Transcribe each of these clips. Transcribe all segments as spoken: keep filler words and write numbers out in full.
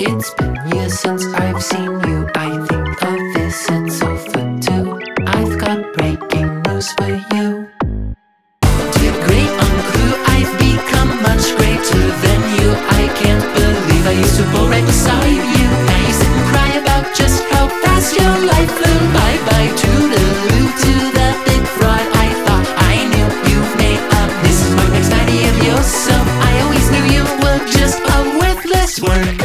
It's been years since I've seen you. I think of this, it's over too. I've got breaking news for you. Dear great uncle, I've become much greater than you. I can't believe I used to pull right beside you. Now you sit and cry about just how fast your life flew. Bye bye toodaloo to that big fraud. I thought I knew you've made up. This is my next idea of yourself. I always knew you were just a worthless work.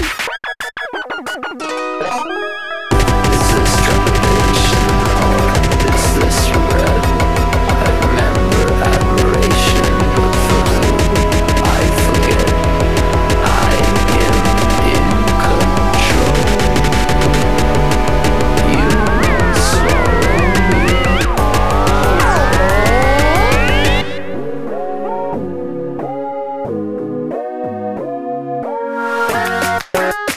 Is this trepidation or is this red? I remember admiration, but for who I forget. I am in control. You swallow me.